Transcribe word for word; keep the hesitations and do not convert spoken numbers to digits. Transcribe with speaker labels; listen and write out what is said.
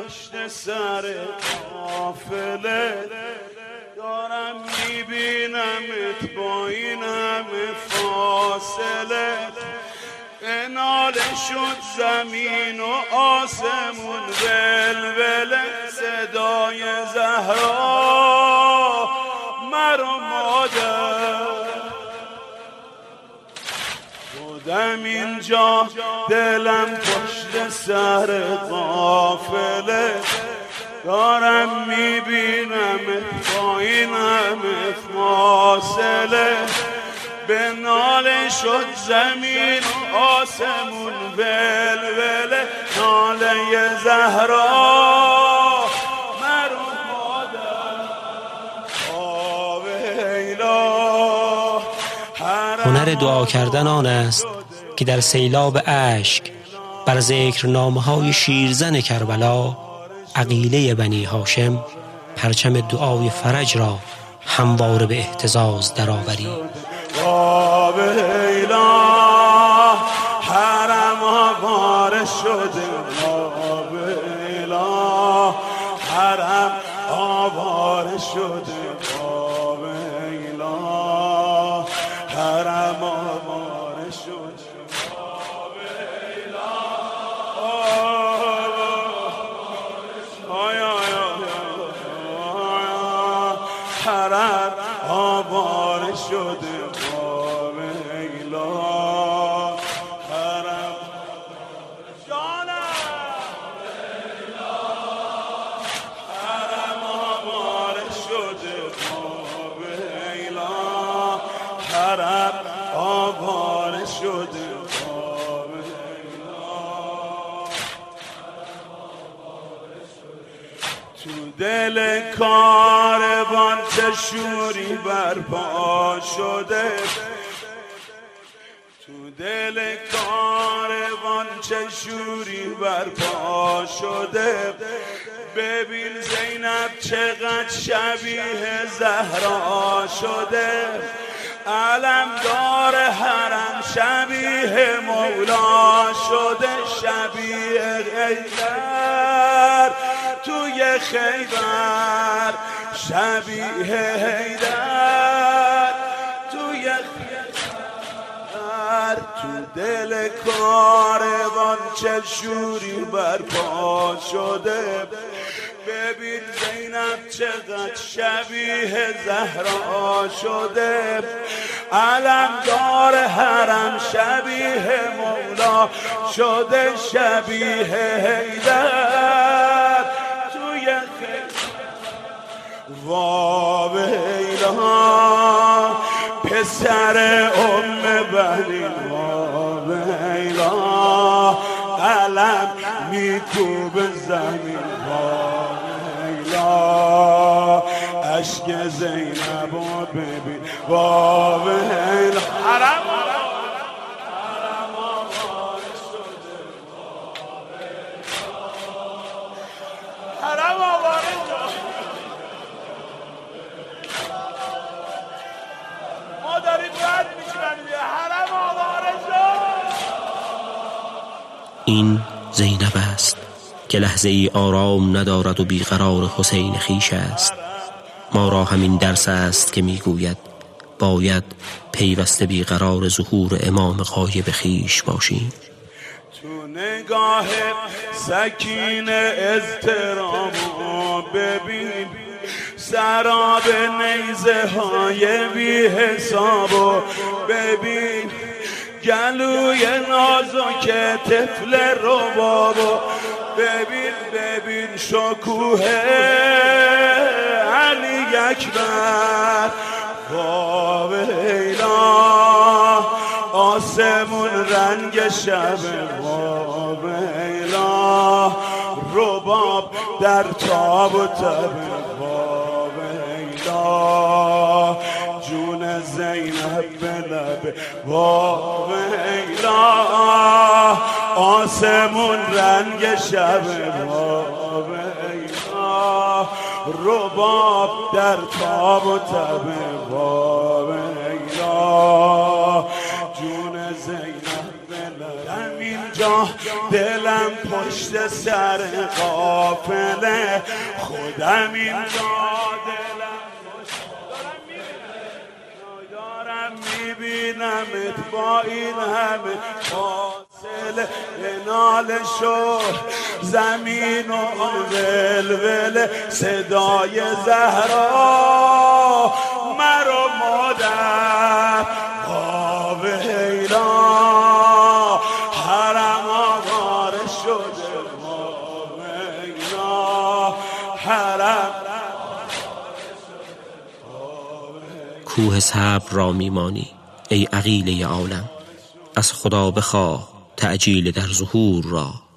Speaker 1: پشت سر قافله دارم میبینمت با این همه فاصله انال شد زمین و آسمون ولوله صدای زهرا مرا مادر بودم اینجا دلم پشت سر قافله دارم میبینم با این همه فاصله به ناله شد زمین و آسمون ولوله ناله زهرا مرا مادر آویلا.
Speaker 2: هنر دعا کردن آن است که در سیلاب اشک بر ذکرنامه های شیرزن کربلا عقیله بنی هاشم پرچم دعای فرج را همواره به اهتزاز درآوری.
Speaker 1: آویلا حرم آواره شده آویلا حرم آواره شده آویلا حرم آواره شده آویلا آیا حرم آواره شده حرم آواره شده تو دل کاروان چه شوری برپا شده تو دل کاروان چه شوری برپا شده ببین زینب چقدر شبیه زهرا شده علمدار حرم شبیه مولا شده شبیه حیدر توی خیبر شبیه حیدر توی خیبر تو دل کاروان چه شوری برپا شده ببین زینب چقدر شبیه زهرا شده علمدار حرم شبیه مولا شده شبیه حیدر توی خیبر واویلا پسر ام بنی واویلا علم میکوب زمین واویلا اشک زینب و ببین واویلا حرم حرم آواره شده حرم آواره شده ما داریم رد میشنم حرم آواره شده.
Speaker 2: این زینب است که لحظه ای آرام ندارد و بیقرار حسین خیش است. ما را همین درس است که میگوید باید پیوسته بیقرار ظهور امام غایب خیش باشیم.
Speaker 1: تو نگاه سکین اضطرامو ببین سراب نیزه های بی حسابو ببین گلوی نازک طفل ربابو ببین ببین شکوه علی اکبر واویلا آسمون رنگ شب واویلا رباب در تاب و تب واویلا جون زینب به لب واویلا آسمون رنگ شب واویلا رباب در تاب و تب واویلا جون زینب به لب اینجا دلم پشت سر قافله خودم اینجا دلم دارم میبینمت با این همه فاصله نال شور زمین و ولول صدای زهرا مرا مادر آب حیران حرم آواره شده آب حیران حرم
Speaker 2: کوه صبر را میمانی ای عقیله عالم، از خدا بخواه تعجیل در ظهور را.